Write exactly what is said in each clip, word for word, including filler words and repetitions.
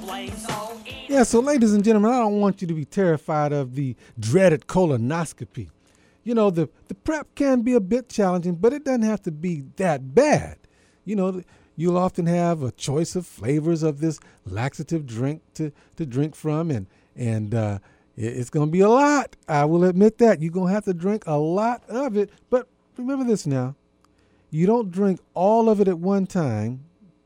Yeah, so ladies and gentlemen, I don't want you to be terrified of the dreaded colonoscopy. You know, the, the prep can be a bit challenging, but it doesn't have to be that bad. You know, you'll often have a choice of flavors of this laxative drink to, to drink from, and, and uh, it's going to be a lot. I will admit that. You're going to have to drink a lot of it, but remember this now. You don't drink all of it at one time.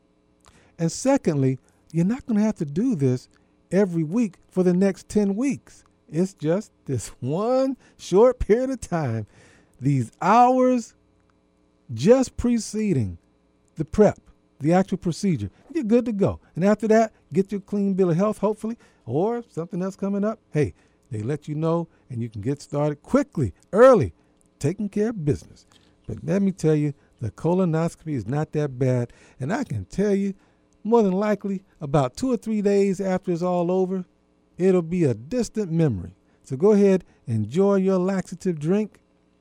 And secondly, you're not going to have to do this every week for the next ten weeks. It's just this one short period of time, these hours just preceding the prep, the actual procedure. You're good to go. And after that, get your clean bill of health, hopefully, or something else coming up. Hey, they let you know, and you can get started quickly, early, taking care of business. But let me tell you, the colonoscopy is not that bad. And I can tell you, more than likely, about two or three days after it's all over, it'll be a distant memory. So go ahead, enjoy your laxative drink.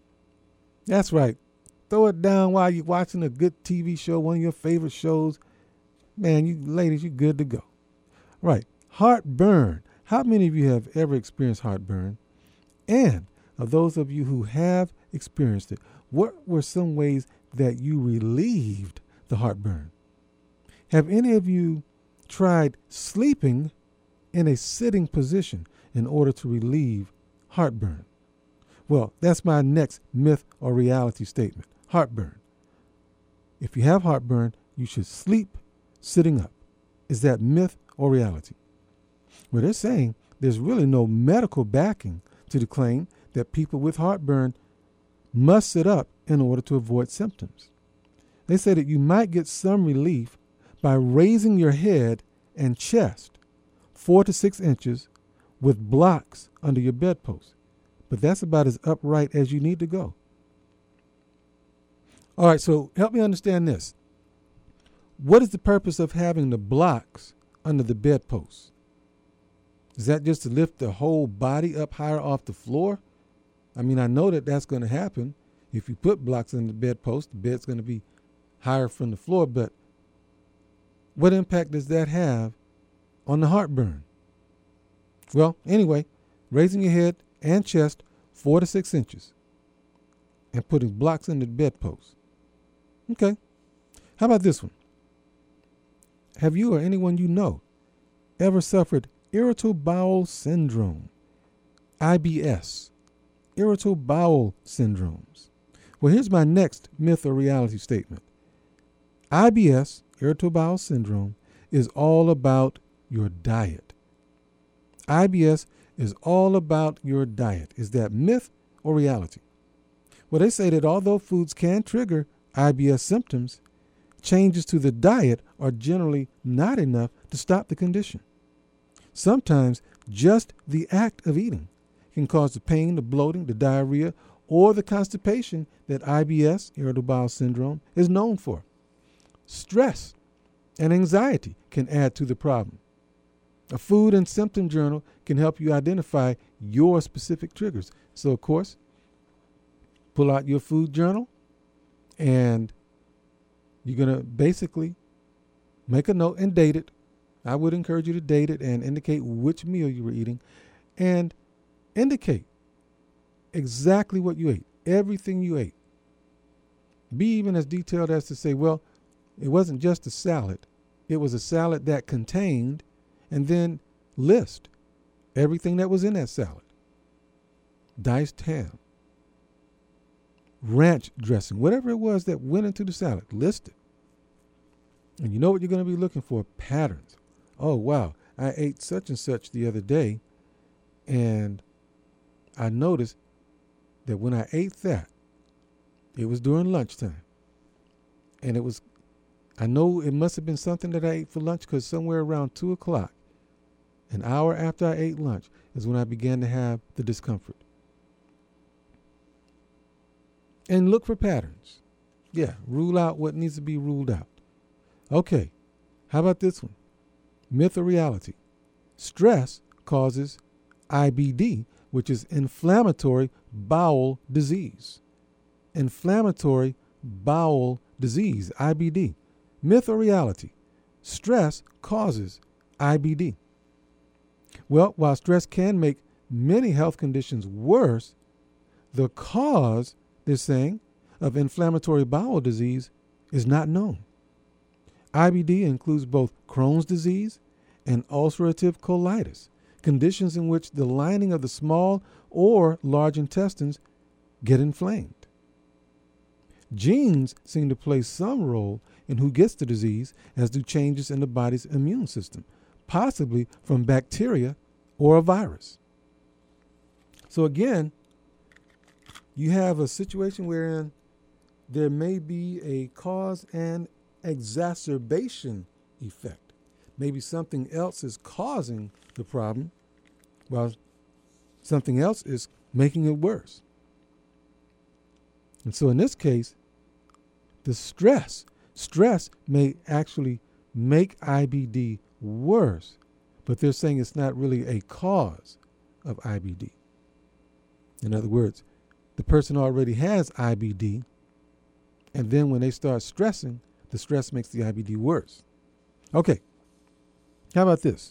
That's right. Throw it down while you're watching a good T V show, one of your favorite shows. Man, you ladies, you're good to go. Right. Heartburn. How many of you have ever experienced heartburn? And of those of you who have experienced it, what were some ways that you relieved the heartburn? Have any of you tried sleeping in a sitting position in order to relieve heartburn? Well, that's my next myth or reality statement. Heartburn. If you have heartburn, you should sleep sitting up. Is that myth or reality? Well, they're saying there's really no medical backing to the claim that people with heartburn must sit up in order to avoid symptoms. They say that you might get some relief by raising your head and chest four to six inches with blocks under your bedpost. But that's about as upright as you need to go. All right, so help me understand this. What is the purpose of having the blocks under the bedpost? Is that just to lift the whole body up higher off the floor? I mean, I know that that's going to happen. If you put blocks in the bedpost, the bed's going to be higher from the floor, but what impact does that have on the heartburn? Well, anyway, raising your head and chest four to six inches and putting blocks in the bedpost. Okay. How about this one? Have you or anyone you know ever suffered irritable bowel syndrome? I B S. Irritable bowel syndromes. Well, here's my next myth or reality statement. I B S, irritable bowel syndrome, is all about your diet. I B S is all about your diet. Is that myth or reality? Well, they say that although foods can trigger I B S symptoms, changes to the diet are generally not enough to stop the condition. Sometimes just the act of eating can cause the pain, the bloating, the diarrhea, or the constipation that I B S, irritable bowel syndrome, is known for. Stress and anxiety can add to the problem. A food and symptom journal can help you identify your specific triggers. So, of course, pull out your food journal and you're going to basically make a note and date it. I would encourage you to date it and indicate which meal you were eating and indicate exactly what you ate, everything you ate. Be even as detailed as to say, well, it wasn't just a salad. It was a salad that contained, and then list everything that was in that salad. Diced ham, ranch dressing, whatever it was that went into the salad, list it. And you know what you're going to be looking for? Patterns. Oh, wow, I ate such and such the other day, and I noticed that when I ate that, it was during lunchtime. And it was, I know it must have been something that I ate for lunch because somewhere around two o'clock, an hour after I ate lunch, is when I began to have the discomfort. And look for patterns. Yeah, rule out what needs to be ruled out. Okay, how about this one? Myth or reality? Stress causes I B D, which is inflammatory bowel disease. Inflammatory bowel disease, I B D. Myth or reality? Stress causes I B D? Well, while stress can make many health conditions worse, the cause, they're saying, of inflammatory bowel disease is not known. I B D includes both Crohn's disease and ulcerative colitis, conditions in which the lining of the small or large intestines get inflamed. Genes seem to play some role in who gets the disease, as do changes in the body's immune system, possibly from bacteria or a virus. So again, you have a situation wherein there may be a cause and exacerbation effect. Maybe something else is causing the problem while something else is making it worse. And so in this case, the stress, stress may actually make I B D worse, but they're saying it's not really a cause of I B D. In other words, the person already has I B D, and then when they start stressing, the stress makes the I B D worse. Okay, how about this?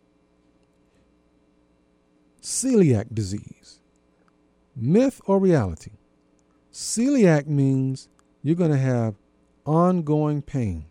Celiac disease. Myth or reality? Celiac means you're going to have ongoing pain.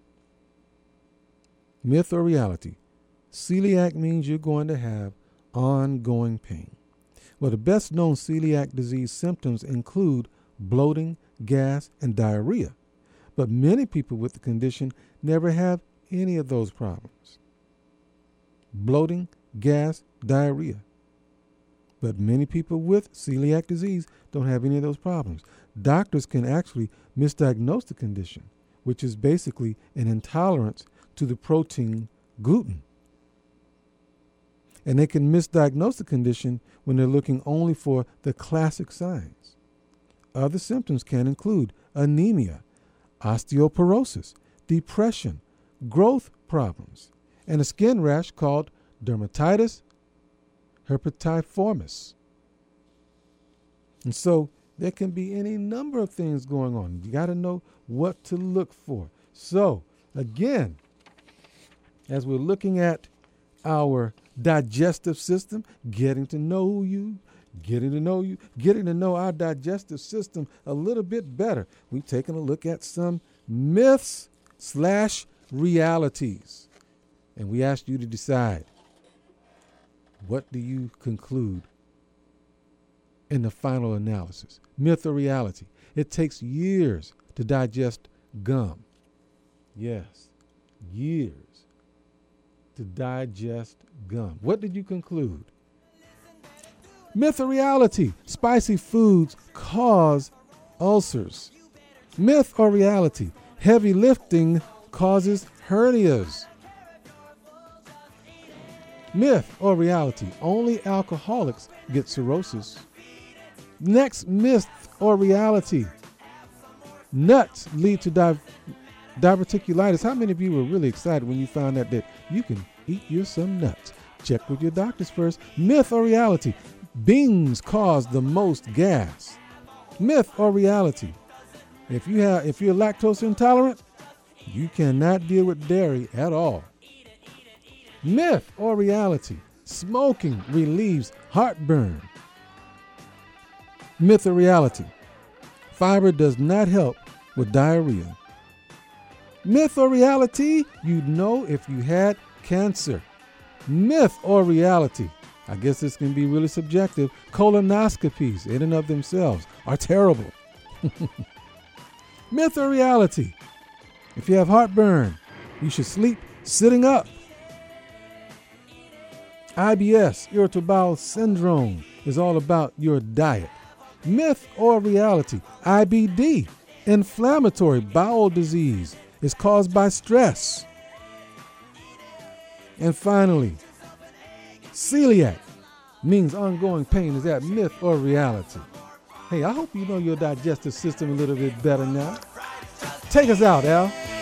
Myth or reality? Celiac means you're going to have ongoing pain. Well, the best known celiac disease symptoms include bloating, gas, and diarrhea. But many people with the condition never have any of those problems. Bloating, gas, diarrhea. But many people with celiac disease don't have any of those problems. Doctors can actually misdiagnose the condition, which is basically an intolerance to the protein gluten. And they can misdiagnose the condition when they're looking only for the classic signs. Other symptoms can include anemia, osteoporosis, depression, growth problems, and a skin rash called dermatitis herpetiformis. And so there can be any number of things going on. You got to know what to look for. So again, as we're looking at our digestive system, getting to know you, getting to know you, getting to know our digestive system a little bit better, we've taken a look at some myths slash realities. And we asked you to decide, what do you conclude in the final analysis? Myth or reality? It takes years to digest gum. Yes, years to digest gum. What did you conclude? Myth or reality? Spicy foods cause ulcers. Myth or reality? Heavy lifting causes hernias. Myth or reality? Only alcoholics get cirrhosis. Next, myth or reality? Nuts lead to di- diverticulitis. How many of you were really excited when you found out that you can eat you some nuts? Check with your doctors first. Myth or reality? Beans cause the most gas. Myth or reality? If you have, if you're lactose intolerant, you cannot deal with dairy at all. Myth or reality? Smoking relieves heartburn. Myth or reality? Fiber does not help with diarrhea. Myth or reality? You'd know if you had cancer. Myth or reality? I guess this can be really subjective. Colonoscopies in and of themselves are terrible. Myth or reality? If you have heartburn, you should sleep sitting up. I B S, irritable bowel syndrome, is all about your diet. Myth or reality? I B D, inflammatory bowel disease, is caused by stress. And finally, celiac means ongoing pain. Is that myth or reality? Hey, I hope you know your digestive system a little bit better now. Take us out, Al.